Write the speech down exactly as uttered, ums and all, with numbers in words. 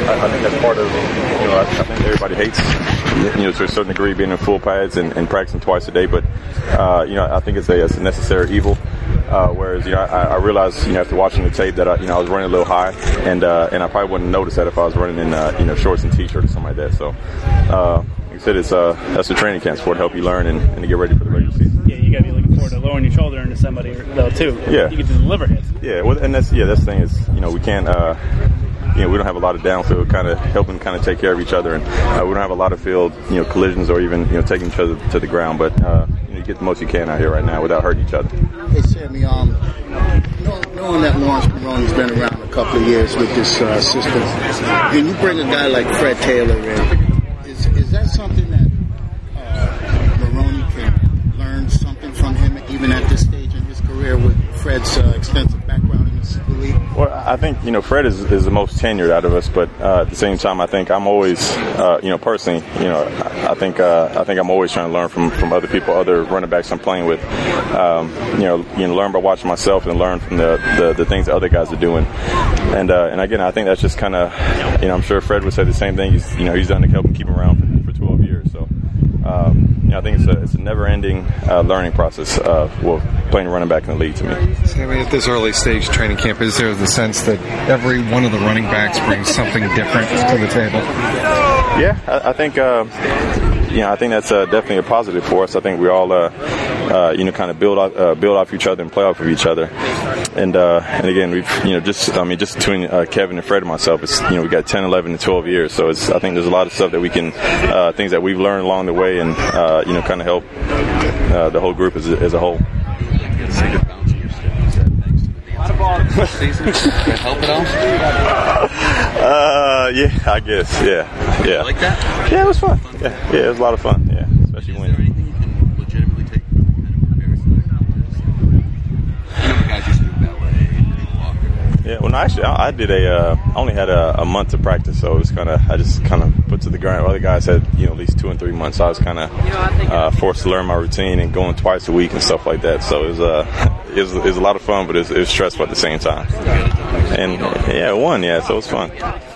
I, I think that's part of, you know, I, I think everybody hates, you know, to a certain degree being in full pads and, and practicing twice a day. But, uh, you know, I think it's a, it's a necessary evil. Uh, whereas, you know, I, I realized, you know, after watching the tape that, I, you know, I was running a little high, and uh, and I probably wouldn't notice that if I was running in, uh, you know, shorts and t-shirt or something like that. So, uh, like I said, it's uh, that's the training camps for to help you learn and, and to get ready for the regular season. Yeah, you got to be looking forward to lowering your shoulder into somebody though too. Yeah, you can just deliver hits. Yeah, well, and that's yeah, that's the thing is, you know, we can't. Uh, You know, we don't have a lot of downfield kind of helping kind of take care of each other, and uh, we don't have a lot of field, you know, collisions or even, you know, taking each other to the ground. But uh, you know, you get the most you can out here right now without hurting each other. Hey, Sammy, um, knowing that Lawrence Maroney's been around a couple of years with this uh, system, when you bring a guy like Fred Taylor in, is is that something that uh, Maroney can learn something from him, even at this stage in his career with Fred's uh, extensive background in this league? Well, I think, you know, Fred is, is the most tenured out of us, but uh, at the same time, I think I'm always, uh, you know, personally, you know, I, I think uh, I think I'm always trying to learn from, from other people, other running backs I'm playing with. Um, you know, you know, learn by watching myself and learn from the, the, the things that other guys are doing. And uh, and again, I think that's just kind of, you know, I'm sure Fred would say the same thing. He's, you know, he's done to help him keep him around for, for twelve years. So, um, you know, I think it's a it's a never-ending uh, learning process uh, well, playing running back in the league to me. Sammy, at this early stage training camp, is there the sense that every one of the running backs brings something different to the table? Yeah, I, I think uh, you know I think that's uh, definitely a positive for us. I think we all uh, uh, you know kind of build off uh, build off each other and play off of each other. And uh, and again, we've you know just I mean just between uh, Kevin and Fred and myself, it's you know we got ten, eleven, and twelve years. So it's I think there's a lot of stuff that we can uh, things that we've learned along the way, and uh, you know kind of help uh, the whole group as a, as a whole. Season? Did it help at all? Uh, yeah, I guess. Yeah, yeah. You like that? Yeah, it was fun. Yeah, yeah, it was a lot of fun. Yeah, especially Is when. there anything you can legitimately take from the kind of comparison to the I know the guys used to do ballet, Walker. Yeah, well, no, actually, I, I did a. Uh, I only had a, a month to practice, so it was kind of. I just kind of put to the ground. Other guys had, you know, at least two and three months. So I was kind of uh, forced to learn my routine and going twice a week and stuff like that. So it was. Uh, It was, it was a lot of fun, but it was, it was stressful at the same time. And yeah, it won, yeah, so it was fun.